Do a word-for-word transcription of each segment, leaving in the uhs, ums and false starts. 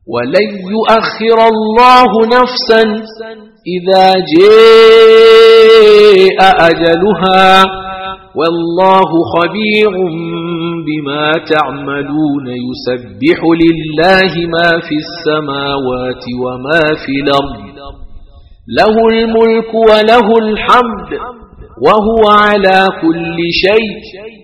ولن يؤخر الله نفسا إذا جاء أجلها والله خبير بما تعملون يسبح لله ما في السماوات وما في الأرض له الملك وله الحمد وهو على كل شيء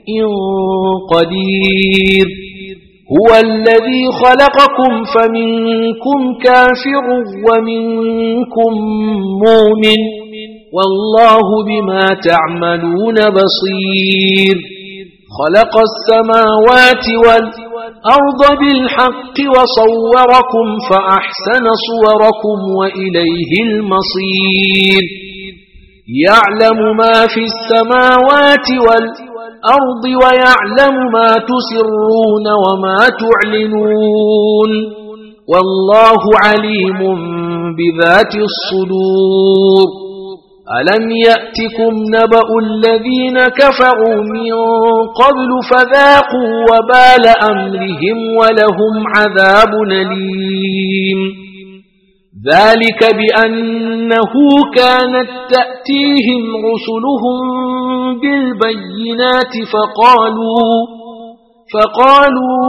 قدير هو الذي خلقكم فمنكم كافر ومنكم مؤمن والله بما تعملون بصير خلق السماوات والأرض بالحق وصوركم فأحسن صوركم وإليه المصير يعلم ما في السماوات والأرض ويعلم ما تسرون وما تعلنون والله عليم بذات الصدور ألم يأتكم نبأ الذين كفروا من قبل فذاقوا وبال أمرهم ولهم عذاب أليم ذلك بأنه كانت تأتيهم رسلهم بالبينات فقالوا فقالوا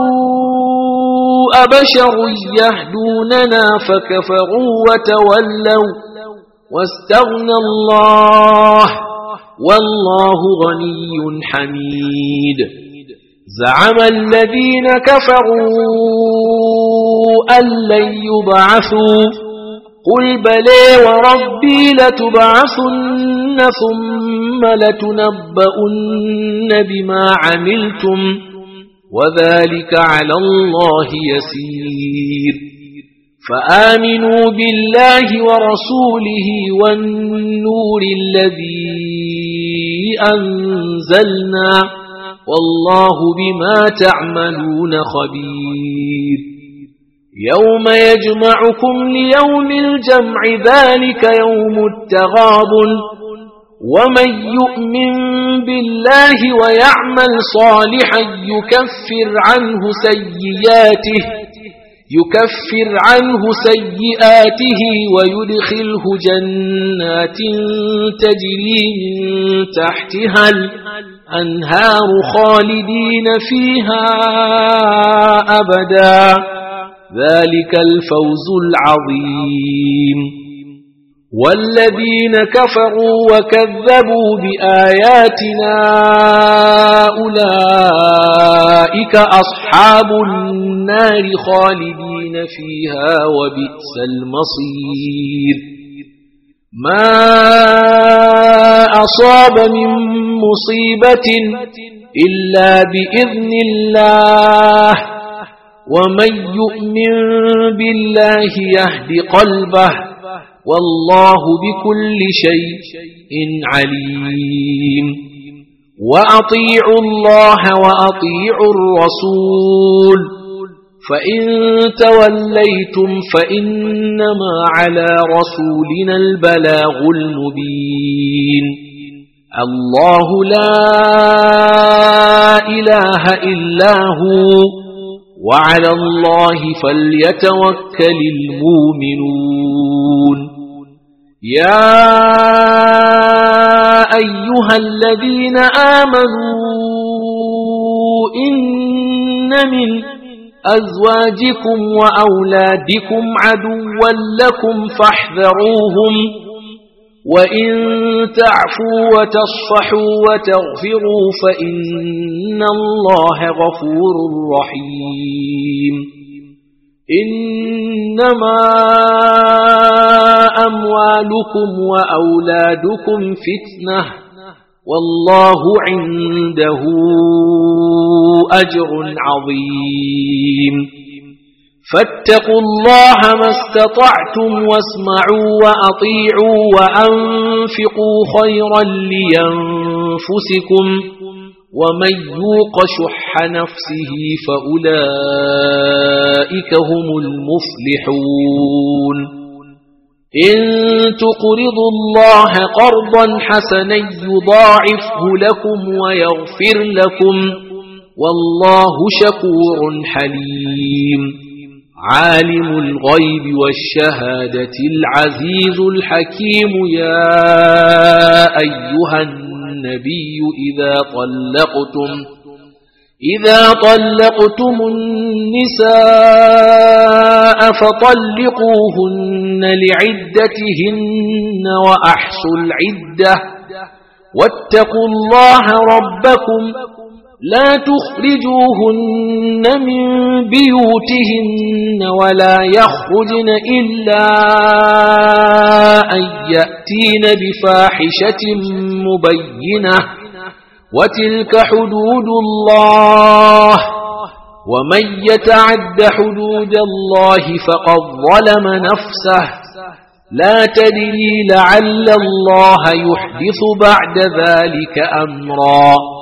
أبشر يهدوننا فكفروا وتولوا واستغنى الله والله غني حميد زعم الذين كفروا أن لن يبعثوا قل بلى وربي لتبعثن ثم لتنبؤن بما عملتم وذلك على الله يسير فآمنوا بالله ورسوله والنور الذي أنزلنا والله بما تعملون خبير يوم يجمعكم ليوم الجمع ذلك يوم التغابن ومن يؤمن بالله ويعمل صالحا يكفر عنه سيئاته يكفر عنه سيئاته ويدخله جنات تجري من تحتها الأنهار خالدين فيها أبدا ذلك الفوز العظيم والذين كفروا وكذبوا بآياتنا أولئك أصحاب النار خالدين فيها وبئس المصير ما أصاب من مصيبة إلا بإذن الله ومن يؤمن بالله يهد قلبه والله بكل شيء عليم وأطيعوا الله وأطيعوا الرسول فإن توليتم فإنما على رسولنا البلاغ المبين الله لا إله إلا هو وعلى الله فليتوكل المؤمنون يا أيها الذين آمنوا إن من أزواجكم وأولادكم عدوا لكم فاحذروهم وإن تعفوا وتصفحوا وتغفروا فإن الله غفور رحيم إنما أموالكم وأولادكم فتنة والله عنده أجر عظيم فاتقوا الله ما استطعتم واسمعوا وأطيعوا وأنفقوا خيرا لينفسكم ومن يوق شح نفسه فأولئك هم المفلحون إن تقرضوا الله قرضا حسنا يضاعفه لكم ويغفر لكم والله شكور حليم عالم الغيب والشهادة العزيز الحكيم. يا أيها النبي إذا طلقتم إذا طلقتم النساء فطلقوهن لعدتهن وأحصوا العدة واتقوا الله ربكم لا تخرجوهن من بيوتهن ولا يخرجن إلا أن يأتين بفاحشة مبينة وتلك حدود الله ومن يتعد حدود الله فقد ظلم نفسه لا تدري لعل الله يحدث بعد ذلك أمرا.